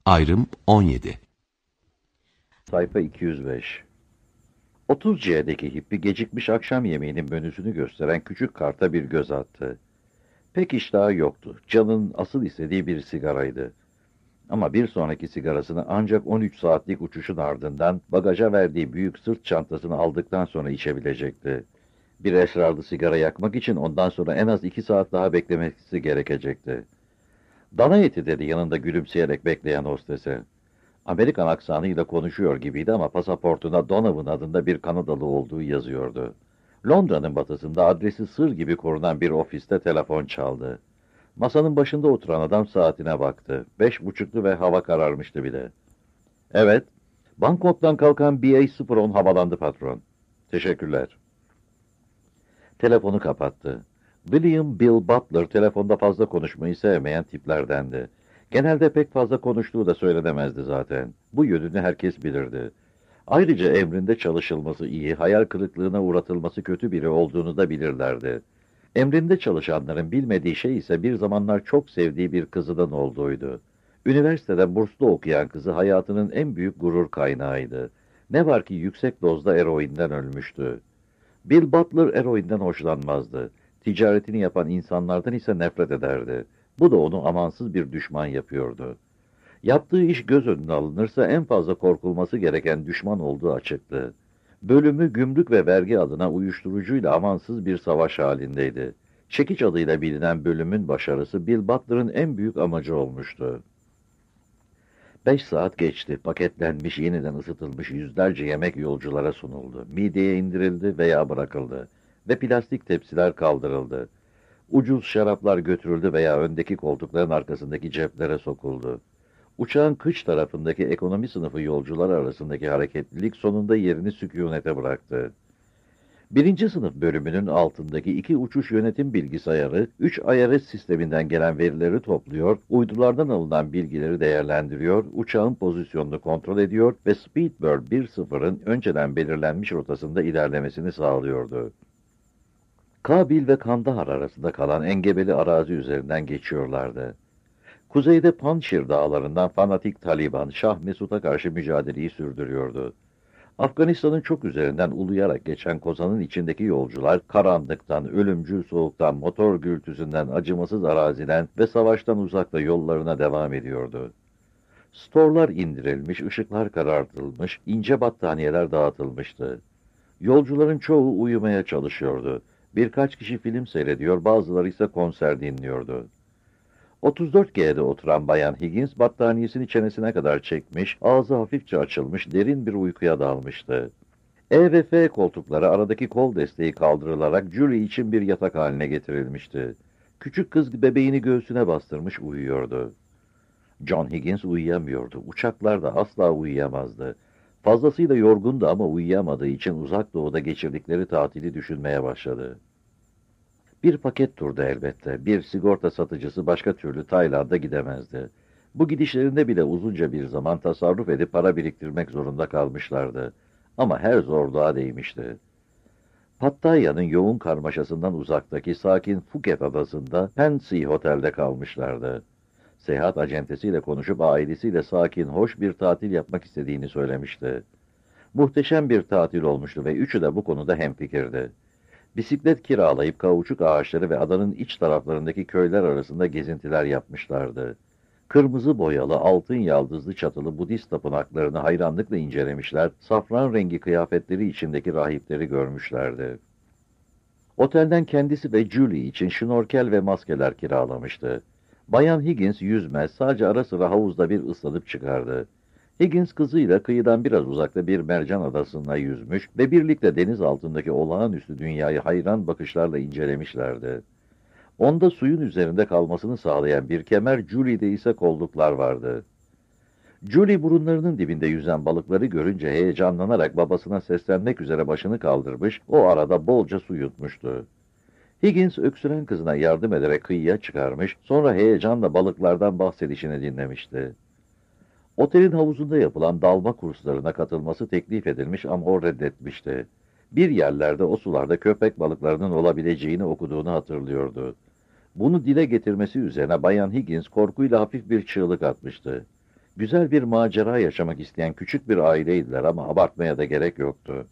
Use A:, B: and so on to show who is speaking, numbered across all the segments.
A: Ayrım 17.
B: Sayfa 205. 30C'deki hippi gecikmiş akşam yemeğinin menüsünü gösteren küçük karta bir göz attı. Pek iştahı yoktu. Can'ın asıl istediği bir sigaraydı. Ama bir sonraki sigarasını ancak 13 saatlik uçuşun ardından bagaja verdiği büyük sırt çantasını aldıktan sonra içebilecekti. Bir esrarlı sigara yakmak için ondan sonra en az 2 saat daha beklemesi gerekecekti. Dana eti dedi yanında gülümseyerek bekleyen hostese. Amerikan aksanıyla konuşuyor gibiydi ama pasaportuna Donovan adında bir Kanadalı olduğu yazıyordu. Londra'nın batısında adresi sır gibi korunan bir ofiste telefon çaldı. Masanın başında oturan adam saatine baktı. 5.30'du ve hava kararmıştı bile. Evet, Bangkok'tan kalkan BA-010 havalandı patron. Teşekkürler. Telefonu kapattı. William Bill Butler telefonda fazla konuşmayı sevmeyen tiplerdendi. Genelde pek fazla konuştuğu da söylenemezdi zaten. Bu yönünü herkes bilirdi. Ayrıca emrinde çalışılması iyi, hayal kırıklığına uğratılması kötü biri olduğunu da bilirlerdi. Emrinde çalışanların bilmediği şey ise bir zamanlar çok sevdiği bir kızının olduğuydu. Üniversitede burslu okuyan kızı hayatının en büyük gurur kaynağıydı. Ne var ki yüksek dozda eroinden ölmüştü. Bill Butler eroinden hoşlanmazdı. Ticaretini yapan insanlardan ise nefret ederdi. Bu da onu amansız bir düşman yapıyordu. Yaptığı iş göz önüne alınırsa en fazla korkulması gereken düşman olduğu açıktı. Bölümü gümrük ve vergi adına uyuşturucuyla amansız bir savaş halindeydi. Çekiç adıyla bilinen bölümün başarısı Bill Butler'ın en büyük amacı olmuştu. 5 saat geçti. Paketlenmiş, yeniden ısıtılmış yüzlerce yemek yolculara sunuldu. Mideye indirildi veya bırakıldı. Ve plastik tepsiler kaldırıldı. Ucuz şaraplar götürüldü veya öndeki koltukların arkasındaki ceplere sokuldu. Uçağın kıç tarafındaki ekonomi sınıfı yolcular arasındaki hareketlilik sonunda yerini sükunete bıraktı. Birinci sınıf bölümünün altındaki 2 uçuş yönetim bilgisayarı, 3 IRS sisteminden gelen verileri topluyor, uydulardan alınan bilgileri değerlendiriyor, uçağın pozisyonunu kontrol ediyor ve Speedbird 1.0'ın önceden belirlenmiş rotasında ilerlemesini sağlıyordu. Kabil ve Kandahar arasında kalan engebeli arazi üzerinden geçiyorlardı. Kuzeyde Panşir dağlarından fanatik Taliban, Şah Mesud'a karşı mücadeleyi sürdürüyordu. Afganistan'ın çok üzerinden uluyarak geçen kozanın içindeki yolcular, karanlıktan, ölümcül soğuktan, motor gürültüsünden, acımasız araziden ve savaştan uzakta yollarına devam ediyordu. Storlar indirilmiş, ışıklar karartılmış, ince battaniyeler dağıtılmıştı. Yolcuların çoğu uyumaya çalışıyordu. Birkaç kişi film seyrediyor, bazıları ise konser dinliyordu. 34G'de oturan Bayan Higgins battaniyesini çenesine kadar çekmiş, ağzı hafifçe açılmış, derin bir uykuya dalmıştı. E ve F koltukları aradaki kol desteği kaldırılarak Julie için bir yatak haline getirilmişti. Küçük kız bebeğini göğsüne bastırmış uyuyordu. John Higgins uyuyamıyordu. Uçaklarda asla uyuyamazdı. Fazlasıyla yorgundu ama uyuyamadığı için uzak doğuda geçirdikleri tatili düşünmeye başladı. Bir paket turdu elbette. Bir sigorta satıcısı başka türlü Tayland'a gidemezdi. Bu gidişlerinde bile uzunca bir zaman tasarruf edip para biriktirmek zorunda kalmışlardı. Ama her zorluğa değmişti. Pattaya'nın yoğun karmaşasından uzaktaki sakin Phuket adasında Pansy Hotel'de kalmışlardı. Seyahat acentesiyle konuşup ailesiyle sakin, hoş bir tatil yapmak istediğini söylemişti. Muhteşem bir tatil olmuştu ve üçü de bu konuda hemfikirdi. Bisiklet kiralayıp kauçuk ağaçları ve adanın iç taraflarındaki köyler arasında gezintiler yapmışlardı. Kırmızı boyalı, altın yaldızlı çatılı Budist tapınaklarını hayranlıkla incelemişler, safran rengi kıyafetleri içindeki rahipleri görmüşlerdi. Otelden kendisi ve Julie için şnorkel ve maskeler kiralamıştı. Bayan Higgins yüzmez, sadece ara sıra havuzda bir ıslanıp çıkardı. Higgins kızıyla kıyıdan biraz uzakta bir mercan adasına yüzmüş ve birlikte deniz altındaki olağanüstü dünyayı hayran bakışlarla incelemişlerdi. Onda suyun üzerinde kalmasını sağlayan bir kemer, Julie'de ise kolluklar vardı. Julie burunlarının dibinde yüzen balıkları görünce heyecanlanarak babasına seslenmek üzere başını kaldırmış, o arada bolca su yutmuştu. Higgins öksüren kızına yardım ederek kıyıya çıkarmış, sonra heyecanla balıklardan bahsedişini dinlemişti. Otelin havuzunda yapılan dalma kurslarına katılması teklif edilmiş ama o reddetmişti. Bir yerlerde o sularda köpek balıklarının olabileceğini okuduğunu hatırlıyordu. Bunu dile getirmesi üzerine Bayan Higgins korkuyla hafif bir çığlık atmıştı. Güzel bir macera yaşamak isteyen küçük bir aileydiler ama abartmaya da gerek yoktu.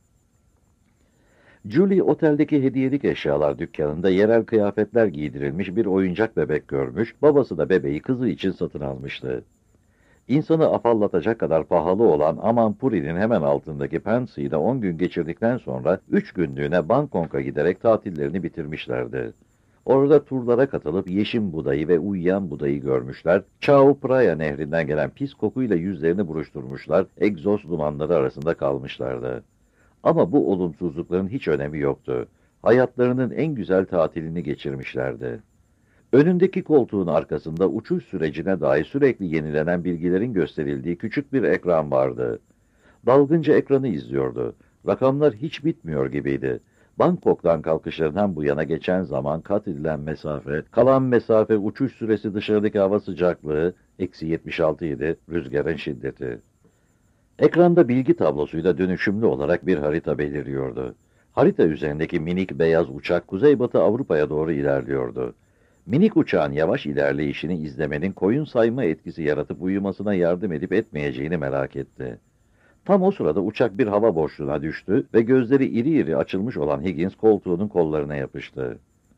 B: Julie oteldeki hediyelik eşyalar dükkanında yerel kıyafetler giydirilmiş bir oyuncak bebek görmüş, babası da bebeği kızı için satın almıştı. İnsanı afallatacak kadar pahalı olan Amanpuri'nin hemen altındaki Pensi'de 10 gün geçirdikten sonra 3 günlüğüne Bangkok'a giderek tatillerini bitirmişlerdi. Orada turlara katılıp yeşim budayı ve uyuyan budayı görmüşler, Chao Phraya nehrinden gelen pis kokuyla yüzlerini buruşturmuşlar, egzoz dumanları arasında kalmışlardı. Ama bu olumsuzlukların hiç önemi yoktu. Hayatlarının en güzel tatilini geçirmişlerdi. Önündeki koltuğun arkasında uçuş sürecine dair sürekli yenilenen bilgilerin gösterildiği küçük bir ekran vardı. Dalgınca ekranı izliyordu. Rakamlar hiç bitmiyor gibiydi. Bangkok'tan kalkışlarından bu yana geçen zaman kat edilen mesafe, kalan mesafe, uçuş süresi, dışarıdaki hava sıcaklığı, -76 idi, rüzgarın şiddeti. Ekranda bilgi tablosuyla dönüşümlü olarak bir harita beliriyordu. Harita üzerindeki minik beyaz uçak kuzeybatı Avrupa'ya doğru ilerliyordu. Minik uçağın yavaş ilerleyişini izlemenin koyun sayma etkisi yaratıp uyumasına yardım edip etmeyeceğini merak etti. Tam o sırada uçak bir hava boşluğuna düştü ve gözleri iri iri açılmış olan Higgins koltuğunun kollarına yapıştı.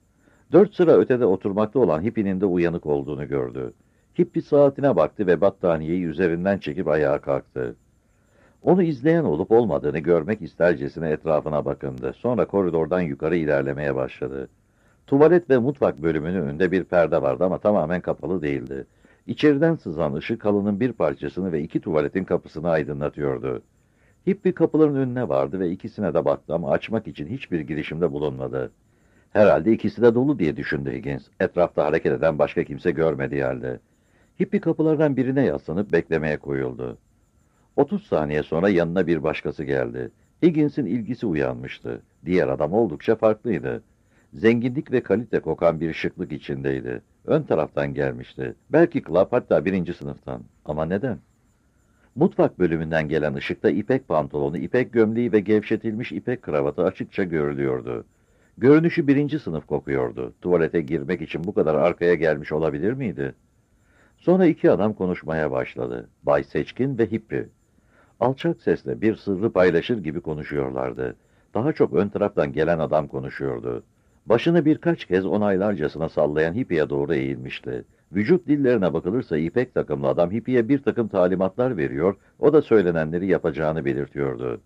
B: 4 sıra ötede oturmakta olan Hippie'nin de uyanık olduğunu gördü. Hippie saatine baktı ve battaniyeyi üzerinden çekip ayağa kalktı. Onu izleyen olup olmadığını görmek istercesine etrafına bakındı. Sonra koridordan yukarı ilerlemeye başladı. Tuvalet ve mutfak bölümünün önünde bir perde vardı ama tamamen kapalı değildi. İçeriden sızan ışık halının bir parçasını ve 2 tuvaletin kapısını aydınlatıyordu. Hippie kapıların önüne vardı ve ikisine de baktı ama açmak için hiçbir girişimde bulunmadı. Herhalde ikisi de dolu diye düşündü Higgins. Etrafta hareket eden başka kimse görmediği halde. Hippie kapılardan birine yaslanıp beklemeye koyuldu. 30 saniye sonra yanına bir başkası geldi. Higgins'in ilgisi uyanmıştı. Diğer adam oldukça farklıydı. Zenginlik ve kalite kokan bir şıklık içindeydi. Ön taraftan gelmişti. Belki club, hatta 1. sınıftan. Ama neden? Mutfak bölümünden gelen ışıkta ipek pantolonu, ipek gömleği ve gevşetilmiş ipek kravatı açıkça görülüyordu. Görünüşü 1. sınıf kokuyordu. Tuvalete girmek için bu kadar arkaya gelmiş olabilir miydi? Sonra 2 adam konuşmaya başladı. Bay Seçkin ve Hippie. Alçak sesle bir sırrı paylaşır gibi konuşuyorlardı. Daha çok ön taraftan gelen adam konuşuyordu. Başını birkaç kez onaylarcasına sallayan Hippie'ye doğru eğilmişti. Vücut dillerine bakılırsa ipek takımlı adam Hippie'ye bir takım talimatlar veriyor, o da söylenenleri yapacağını belirtiyordu.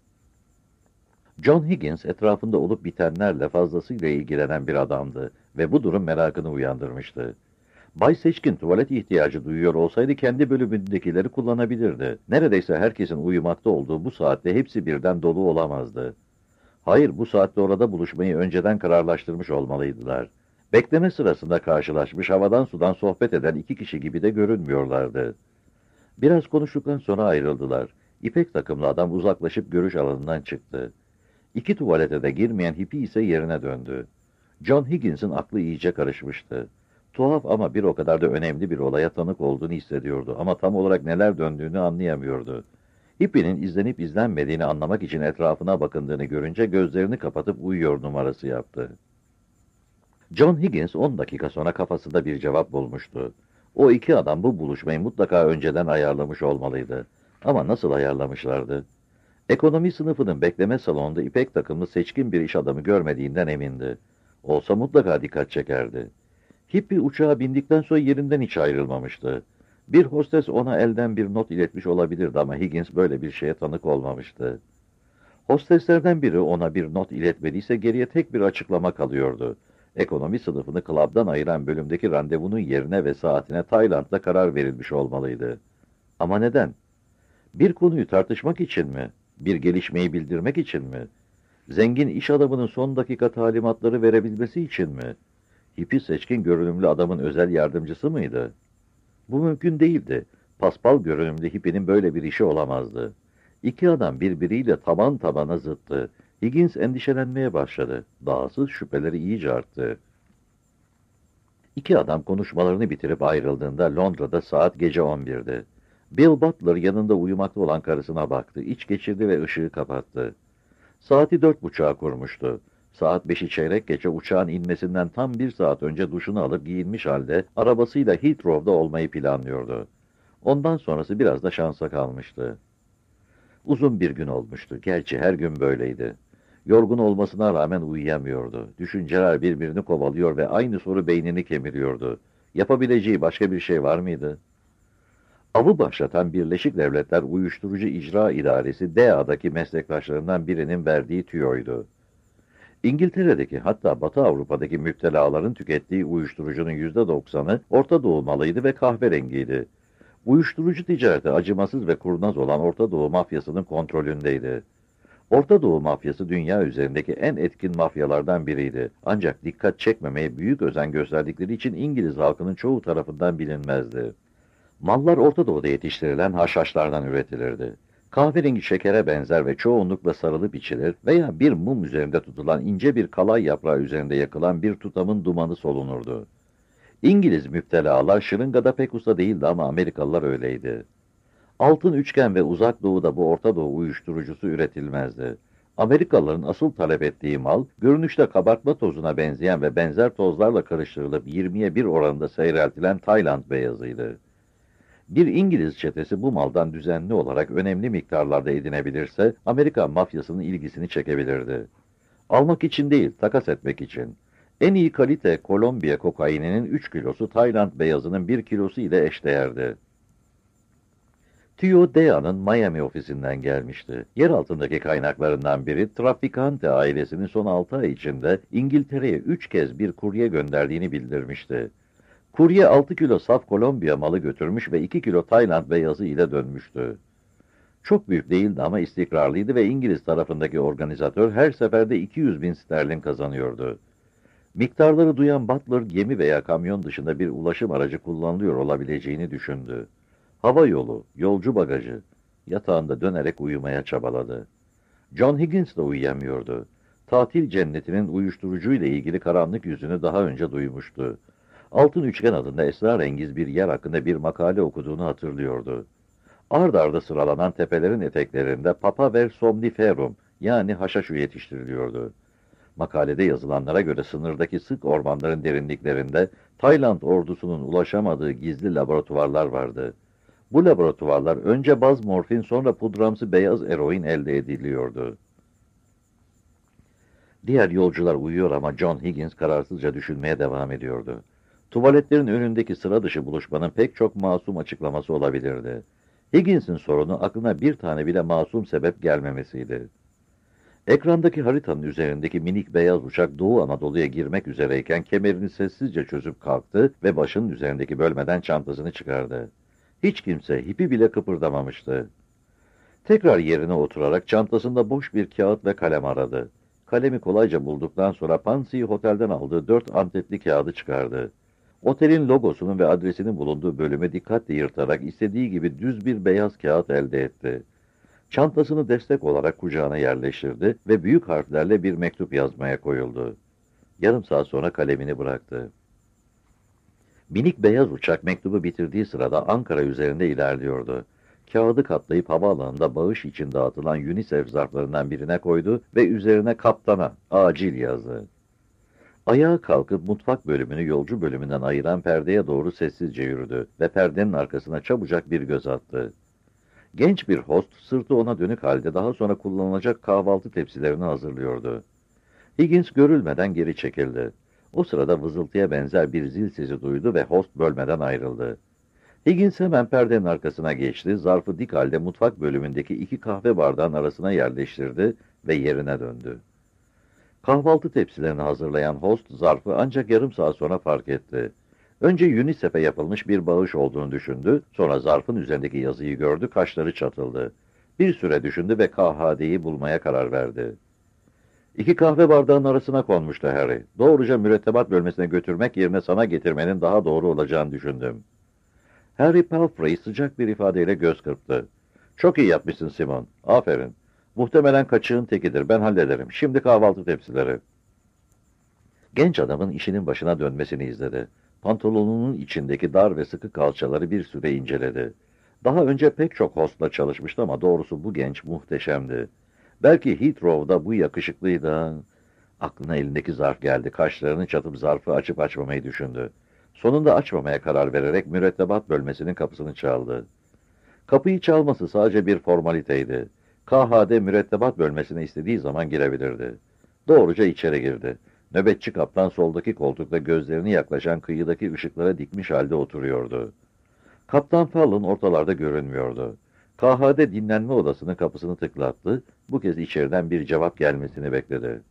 B: John Higgins etrafında olup bitenlerle fazlasıyla ilgilenen bir adamdı ve bu durum merakını uyandırmıştı. Bay Seçkin tuvalet ihtiyacı duyuyor olsaydı kendi bölümündekileri kullanabilirdi. Neredeyse herkesin uyumakta olduğu bu saatte hepsi birden dolu olamazdı. Hayır, bu saatte orada buluşmayı önceden kararlaştırmış olmalıydılar. Bekleme sırasında karşılaşmış, havadan sudan sohbet eden 2 kişi gibi de görünmüyorlardı. Biraz konuştuktan sonra ayrıldılar. İpek takımlı adam uzaklaşıp görüş alanından çıktı. 2 tuvalete de girmeyen Hippie ise yerine döndü. John Higgins'in aklı iyice karışmıştı. Tuhaf ama bir o kadar da önemli bir olaya tanık olduğunu hissediyordu ama tam olarak neler döndüğünü anlayamıyordu. Hippie'nin izlenip izlenmediğini anlamak için etrafına bakındığını görünce gözlerini kapatıp uyuyor numarası yaptı. John Higgins 10 dakika sonra kafasında bir cevap bulmuştu. O 2 adam bu buluşmayı mutlaka önceden ayarlamış olmalıydı. Ama nasıl ayarlamışlardı? Ekonomi sınıfının bekleme salonunda ipek takımlı seçkin bir iş adamı görmediğinden emindi. Olsa mutlaka dikkat çekerdi. Hippie uçağa bindikten sonra yerinden hiç ayrılmamıştı. Bir hostes ona elden bir not iletmiş olabilirdi ama Higgins böyle bir şeye tanık olmamıştı. Hosteslerden biri ona bir not iletmediyse geriye tek bir açıklama kalıyordu. Ekonomi sınıfını klaptan ayıran bölümdeki randevunun yerine ve saatine Tayland'da karar verilmiş olmalıydı. Ama neden? Bir konuyu tartışmak için mi? Bir gelişmeyi bildirmek için mi? Zengin iş adamının son dakika talimatları verebilmesi için mi? Hippie seçkin görünümlü adamın özel yardımcısı mıydı? Bu mümkün değildi. Paspal görünümlü Hippie'nin böyle bir işi olamazdı. 2 adam birbiriyle taban tabana zıttı. Higgins endişelenmeye başladı. Dahası şüpheleri iyice arttı. 2 adam konuşmalarını bitirip ayrıldığında Londra'da saat gece 11'di. Bill Butler yanında uyumakta olan karısına baktı. İç geçirdi ve ışığı kapattı. Saati 4.30'a kurmuştu. Saat 5'i çeyrek geçe uçağın inmesinden tam 1 saat önce duşunu alıp giyinmiş halde arabasıyla Heathrow'da olmayı planlıyordu. Ondan sonrası biraz da şansa kalmıştı. Uzun bir gün olmuştu. Gerçi her gün böyleydi. Yorgun olmasına rağmen uyuyamıyordu. Düşünceler birbirini kovalıyor ve aynı soru beynini kemiriyordu. Yapabileceği başka bir şey var mıydı? Avı başlatan Birleşik Devletler Uyuşturucu İcra İdaresi DEA'daki meslektaşlarından birinin verdiği tüyoydu. İngiltere'deki hatta Batı Avrupa'daki müptelaların tükettiği uyuşturucunun %90'ı Orta Doğu malıydı ve kahverengiydi. Uyuşturucu ticareti acımasız ve kurnaz olan Orta Doğu mafyasının kontrolündeydi. Orta Doğu mafyası dünya üzerindeki en etkin mafyalardan biriydi. Ancak dikkat çekmemeye büyük özen gösterdikleri için İngiliz halkının çoğu tarafından bilinmezdi. Mallar Orta Doğu'da yetiştirilen haşhaşlardan üretilirdi. Kahverengi şekere benzer ve çoğunlukla sarılıp içilir veya bir mum üzerinde tutulan ince bir kalay yaprağı üzerinde yakılan bir tutamın dumanı solunurdu. İngiliz müptelalar şırıngada pek usta değildi ama Amerikalılar öyleydi. Altın üçgen ve uzak doğuda bu Orta Doğu uyuşturucusu üretilmezdi. Amerikalıların asıl talep ettiği mal, görünüşte kabartma tozuna benzeyen ve benzer tozlarla karıştırılıp 20'ye 1 oranında seyreltilen Tayland beyazıydı. Bir İngiliz çetesi bu maldan düzenli olarak önemli miktarlarda edinebilirse, Amerikan mafyasının ilgisini çekebilirdi. Almak için değil, takas etmek için. En iyi kalite Kolombiya kokaininin 3 kilosu Tayland beyazının 1 kilosu ile eşdeğerdi. Tio Dea'nın Miami ofisinden gelmişti. Yer altındaki kaynaklarından biri, Trafficante ailesinin son 6 ay içinde İngiltere'ye 3 kez bir kurye gönderdiğini bildirmişti. Kurye 6 kilo saf Kolombiya malı götürmüş ve 2 kilo Tayland beyazı ile dönmüştü. Çok büyük değildi ama istikrarlıydı ve İngiliz tarafındaki organizatör her seferde 200 bin sterlin kazanıyordu. Miktarları duyan Butler, gemi veya kamyon dışında bir ulaşım aracı kullanılıyor olabileceğini düşündü. Hava yolu, yolcu bagajı, yatağında dönerek uyumaya çabaladı. John Higgins de uyuyamıyordu. Tatil cennetinin uyuşturucuyla ilgili karanlık yüzünü daha önce duymuştu. Altın Üçgen adında esrarengiz bir yer hakkında bir makale okuduğunu hatırlıyordu. Ard arda sıralanan tepelerin eteklerinde Papaver somniferum yani haşhaş yetiştiriliyordu. Makalede yazılanlara göre sınırdaki sık ormanların derinliklerinde Tayland ordusunun ulaşamadığı gizli laboratuvarlar vardı. Bu laboratuvarlar önce baz morfin sonra pudramsı beyaz eroin elde ediliyordu. Diğer yolcular uyuyor ama John Higgins kararsızca düşünmeye devam ediyordu. Tuvaletlerin önündeki sıra dışı buluşmanın pek çok masum açıklaması olabilirdi. Higgins'in sorunu aklına bir tane bile masum sebep gelmemesiydi. Ekrandaki haritanın üzerindeki minik beyaz uçak Doğu Anadolu'ya girmek üzereyken kemerini sessizce çözüp kalktı ve başının üzerindeki bölmeden çantasını çıkardı. Hiç kimse, hipi bile kıpırdamamıştı. Tekrar yerine oturarak çantasında boş bir kağıt ve kalem aradı. Kalemi kolayca bulduktan sonra Pansy Hotel'den aldığı 4 antepli kağıdı çıkardı. Otelin logosunun ve adresinin bulunduğu bölümü dikkatle yırtarak istediği gibi düz bir beyaz kağıt elde etti. Çantasını destek olarak kucağına yerleştirdi ve büyük harflerle bir mektup yazmaya koyuldu. Yarım saat sonra kalemini bıraktı. Minik beyaz uçak mektubu bitirdiği sırada Ankara üzerinde ilerliyordu. Kağıdı katlayıp havaalanında bağış için dağıtılan UNICEF zarflarından birine koydu ve üzerine kaptana, acil yazdı. Ayağa kalkıp mutfak bölümünü yolcu bölümünden ayıran perdeye doğru sessizce yürüdü ve perdenin arkasına çabucak bir göz attı. Genç bir host sırtı ona dönük halde daha sonra kullanılacak kahvaltı tepsilerini hazırlıyordu. Higgins görülmeden geri çekildi. O sırada vızıltıya benzer bir zil sesi duydu ve host bölmeden ayrıldı. Higgins hemen perdenin arkasına geçti, zarfı dik halde mutfak bölümündeki 2 kahve bardağın arasına yerleştirdi ve yerine döndü. Kahvaltı tepsilerini hazırlayan host zarfı ancak yarım saat sonra fark etti. Önce UNICEF'e yapılmış bir bağış olduğunu düşündü, sonra zarfın üzerindeki yazıyı gördü, kaşları çatıldı. Bir süre düşündü ve KHD'yi bulmaya karar verdi. 2 kahve bardağının arasına konmuştu Harry. Doğruca mürettebat bölmesine götürmek yerine sana getirmenin daha doğru olacağını düşündüm. Harry Palfrey sıcak bir ifadeyle göz kırptı. Çok iyi yapmışsın Simon. Aferin. Muhtemelen kaçığın tekidir. Ben hallederim. Şimdi kahvaltı tepsileri. Genç adamın işinin başına dönmesini izledi. Pantolonunun içindeki dar ve sıkı kalçaları bir süre inceledi. Daha önce pek çok hostla çalışmıştı ama doğrusu bu genç muhteşemdi. Belki Heathrow'da bu yakışıklıydı. Aklına elindeki zarf geldi. Kaşlarını çatıp zarfı açıp açmamayı düşündü. Sonunda açmamaya karar vererek mürettebat bölmesinin kapısını çaldı. Kapıyı çalması sadece bir formaliteydi. KHD mürettebat bölmesine istediği zaman girebilirdi. Doğruca içeri girdi. Nöbetçi kaptan soldaki koltukta gözlerini yaklaşan kıyıdaki ışıklara dikmiş halde oturuyordu. Kaptan Fallon ortalarda görünmüyordu. KHD dinlenme odasının kapısını tıklattı, bu kez içeriden bir cevap gelmesini bekledi.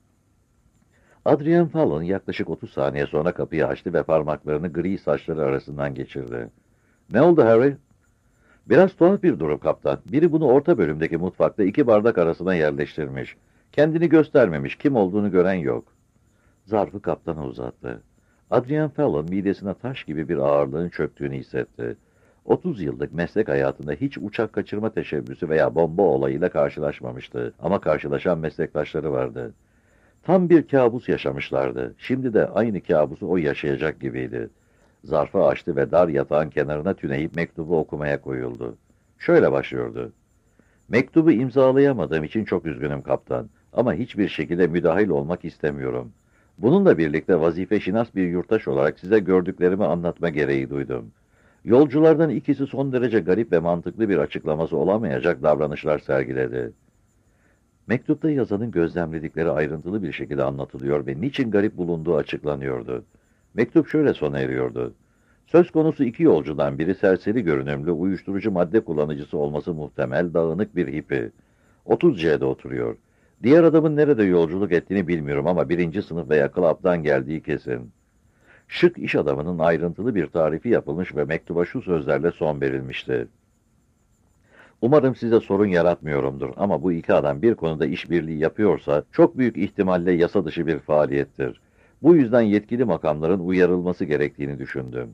B: Adrian Fallon yaklaşık 30 saniye sonra kapıyı açtı ve parmaklarını gri saçları arasından geçirdi. "Ne oldu Harry?" "Biraz tuhaf bir durum kaptan. Biri bunu orta bölümdeki mutfakta 2 bardak arasına yerleştirmiş. Kendini göstermemiş, kim olduğunu gören yok." Zarfı kaptana uzattı. Adrian Fallon midesine taş gibi bir ağırlığın çöktüğünü hissetti. 30 yıllık meslek hayatında hiç uçak kaçırma teşebbüsü veya bomba olayıyla karşılaşmamıştı. Ama karşılaşan meslektaşları vardı. Tam bir kabus yaşamışlardı. Şimdi de aynı kabusu o yaşayacak gibiydi. Zarfı açtı ve dar yatağın kenarına tüneyip mektubu okumaya koyuldu. Şöyle başlıyordu. "Mektubu imzalayamadığım için çok üzgünüm kaptan. Ama hiçbir şekilde müdahil olmak istemiyorum. Bununla birlikte vazifeşinas bir yurttaş olarak size gördüklerimi anlatma gereği duydum. Yolculardan ikisi son derece garip ve mantıklı bir açıklaması olamayacak davranışlar sergiledi." Mektupta yazanın gözlemledikleri ayrıntılı bir şekilde anlatılıyor ve niçin garip bulunduğu açıklanıyordu. Mektup şöyle sona eriyordu. Söz konusu 2 yolcudan biri serseri görünümlü, uyuşturucu madde kullanıcısı olması muhtemel, dağınık bir hippi. 30C'de oturuyor. Diğer adamın nerede yolculuk ettiğini bilmiyorum ama 1. sınıf veya klaptan geldiği kesin. Şık iş adamının ayrıntılı bir tarifi yapılmış ve mektuba şu sözlerle son verilmişti. "Umarım size sorun yaratmıyorumdur ama bu 2 adam bir konuda işbirliği yapıyorsa çok büyük ihtimalle yasa dışı bir faaliyettir. Bu yüzden yetkili makamların uyarılması gerektiğini düşündüm."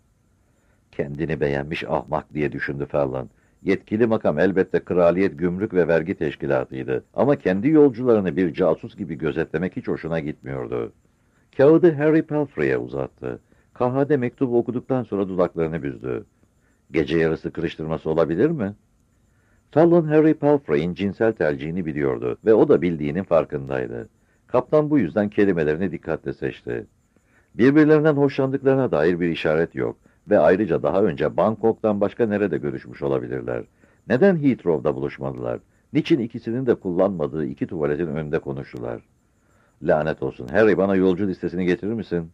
B: Kendini beğenmiş ahmak diye düşündü Fallon. Yetkili makam elbette Kraliyet Gümrük ve Vergi Teşkilatı'ydı ama kendi yolcularını bir casus gibi gözetlemek hiç hoşuna gitmiyordu. Kağıdı Harry Palfrey'e uzattı. KHD mektubu okuduktan sonra dudaklarını büzdü. "Gece yarısı kırıştırması olabilir mi?" Fallon, Harry Palfrey'in cinsel tercihini biliyordu ve o da bildiğinin farkındaydı. Kaptan bu yüzden kelimelerini dikkatle seçti. Birbirlerinden hoşlandıklarına dair bir işaret yok ve ayrıca daha önce Bangkok'tan başka nerede görüşmüş olabilirler? Neden Heathrow'da buluşmadılar? Niçin ikisinin de kullanmadığı 2 tuvaletin önünde konuştular? "Lanet olsun, Harry bana yolcu listesini getirir misin?"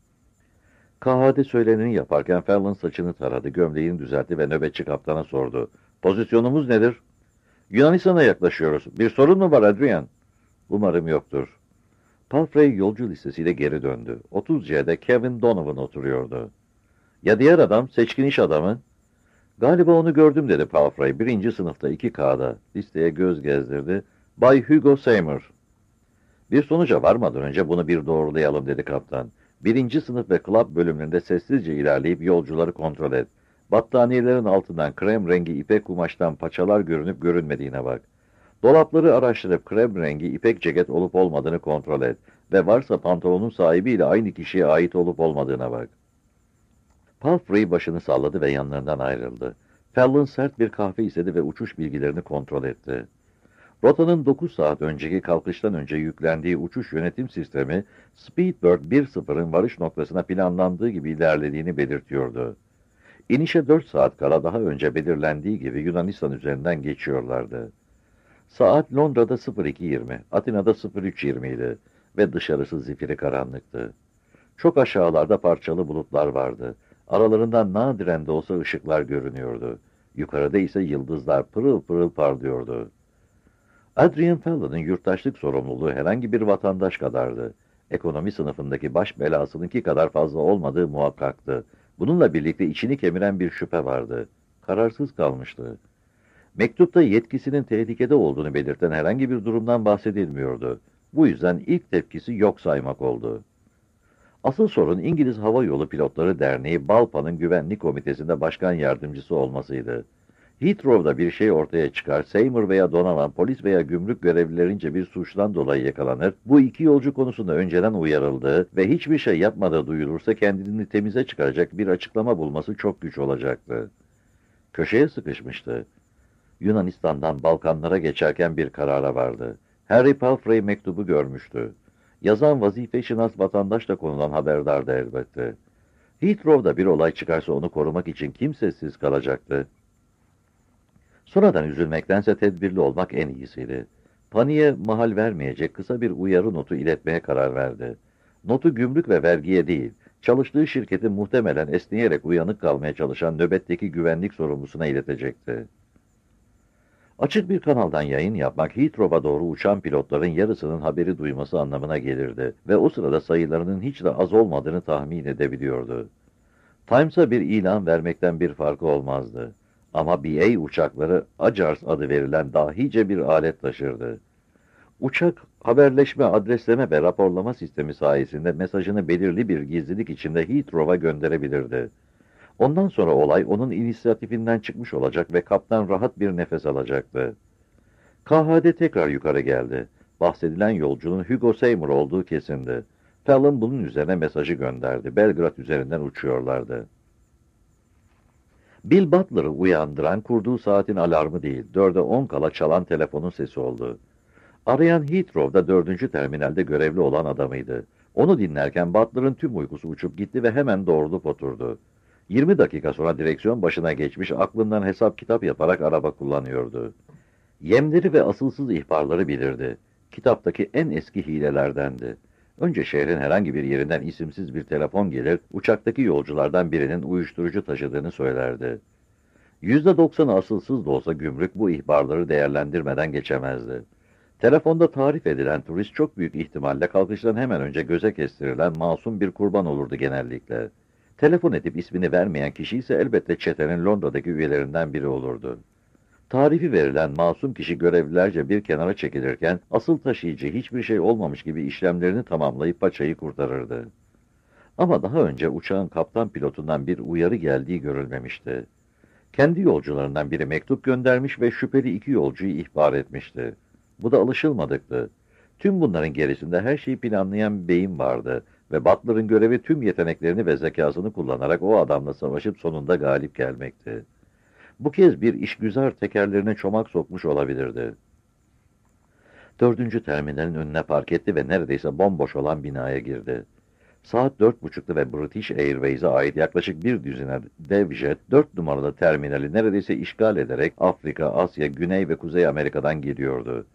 B: KHD söyleneni yaparken Fallon saçını taradı, gömleğini düzeltti ve nöbetçi kaptana sordu. "Pozisyonumuz nedir?" "Yunanistan'a yaklaşıyoruz. Bir sorun mu var Adrian?" "Umarım yoktur." Palfrey yolcu listesiyle geri döndü. 30C'de Kevin Donovan oturuyordu. "Ya diğer adam, seçkin iş adamı?" "Galiba onu gördüm," dedi Palfrey. 1. sınıfta 2K'da. Listeye göz gezdirdi. "Bay Hugo Seymour." "Bir sonuca varmadan önce bunu bir doğrulayalım," dedi kaptan. 1. sınıf ve club bölümlerinde sessizce ilerleyip yolcuları kontrol et. Battaniyelerin altından krem rengi ipek kumaştan paçalar görünüp görünmediğine bak. Dolapları araştırıp krem rengi ipek ceket olup olmadığını kontrol et ve varsa pantolonun sahibiyle aynı kişiye ait olup olmadığına bak. Palfrey başını salladı ve yanlarından ayrıldı. Fallon sert bir kahve istedi ve uçuş bilgilerini kontrol etti. Rotanın 9 saat önceki kalkıştan önce yüklendiği uçuş yönetim sistemi, Speedbird 1.0'ın varış noktasına planlandığı gibi ilerlediğini belirtiyordu. İnişe 4 saat kala daha önce belirlendiği gibi Yunanistan üzerinden geçiyorlardı. Saat Londra'da 02:20, Atina'da 03:20 idi ve dışarısı zifiri karanlıktı. Çok aşağılarda parçalı bulutlar vardı. Aralarından nadiren de olsa ışıklar görünüyordu. Yukarıda ise yıldızlar pırıl pırıl parlıyordu. Adrian Fallon'ın yurttaşlık sorumluluğu herhangi bir vatandaş kadardı. Ekonomi sınıfındaki baş belasınınki kadar fazla olmadığı muhakkaktı. Bununla birlikte içini kemiren bir şüphe vardı. Kararsız kalmıştı. Mektupta yetkisinin tehlikede olduğunu belirten herhangi bir durumdan bahsedilmiyordu. Bu yüzden ilk tepkisi yok saymak oldu. Asıl sorun İngiliz Hava Yolu Pilotları Derneği BALPA'nın güvenlik komitesinde başkan yardımcısı olmasıydı. Heathrow'da bir şey ortaya çıkar, Seymour veya Donovan polis veya gümrük görevlilerince bir suçtan dolayı yakalanır, bu 2 yolcu konusunda önceden uyarıldığı ve hiçbir şey yapmadığı duyulursa kendini temize çıkaracak bir açıklama bulması çok güç olacaktı. Köşeye sıkışmıştı. Yunanistan'dan Balkanlara geçerken bir karara vardı. Harry Palfrey mektubu görmüştü. Yazan vazifeşinas vatandaş da konudan haberdardı elbette. Heathrow'da bir olay çıkarsa onu korumak için kim sessiz kalacaktı? Sonradan üzülmektense tedbirli olmak en iyisiydi. Paniğe mahal vermeyecek kısa bir uyarı notu iletmeye karar verdi. Notu gümrük ve vergiye değil, çalıştığı şirketin muhtemelen esneyerek uyanık kalmaya çalışan nöbetteki güvenlik sorumlusuna iletecekti. Açık bir kanaldan yayın yapmak Heathrow'a doğru uçan pilotların yarısının haberi duyması anlamına gelirdi ve o sırada sayılarının hiç de az olmadığını tahmin edebiliyordu. Times'a bir ilan vermekten bir farkı olmazdı. Ama BA uçakları ACARS adı verilen dahice bir alet taşırdı. Uçak, haberleşme, adresleme ve raporlama sistemi sayesinde mesajını belirli bir gizlilik içinde Heathrow'a gönderebilirdi. Ondan sonra olay onun inisiyatifinden çıkmış olacak ve kaptan rahat bir nefes alacaktı. KHD tekrar yukarı geldi. Bahsedilen yolcunun Hugo Seymour olduğu kesindi. Fallon bunun üzerine mesajı gönderdi. Belgrad üzerinden uçuyorlardı. Bill Butler'ı uyandıran kurduğu saatin alarmı değil, 4'e 10 kala çalan telefonun sesi oldu. Arayan Heathrow'da 4. terminalde görevli olan adamıydı. Onu dinlerken Butler'ın tüm uykusu uçup gitti ve hemen doğrulup oturdu. 20 dakika sonra direksiyon başına geçmiş, aklından hesap kitap yaparak araba kullanıyordu. Yemleri ve asılsız ihbarları bilirdi. Kitaptaki en eski hilelerdendi. Önce şehrin herhangi bir yerinden isimsiz bir telefon gelir, uçaktaki yolculardan birinin uyuşturucu taşıdığını söylerdi. %90'ı asılsız da olsa gümrük bu ihbarları değerlendirmeden geçemezdi. Telefonda tarif edilen turist çok büyük ihtimalle kalkıştan hemen önce göze kestirilen masum bir kurban olurdu genellikle. Telefon edip ismini vermeyen kişi ise elbette çetenin Londra'daki üyelerinden biri olurdu. Tarifi verilen masum kişi görevlilerce bir kenara çekilirken asıl taşıyıcı hiçbir şey olmamış gibi işlemlerini tamamlayıp paçayı kurtarırdı. Ama daha önce uçağın kaptan pilotundan bir uyarı geldiği görülmemişti. Kendi yolcularından biri mektup göndermiş ve şüpheli 2 yolcuyu ihbar etmişti. Bu da alışılmadıktı. Tüm bunların gerisinde her şeyi planlayan bir beyin vardı ve Butler'ın görevi tüm yeteneklerini ve zekasını kullanarak o adamla savaşıp sonunda galip gelmekti. Bu kez bir işgüzar tekerlerine çomak sokmuş olabilirdi. 4. terminalin önüne park etti ve neredeyse bomboş olan binaya girdi. Saat 4.30'da ve British Airways'e ait yaklaşık bir düzine dev jet 4 numaralı terminali neredeyse işgal ederek Afrika, Asya, Güney ve Kuzey Amerika'dan geliyordu.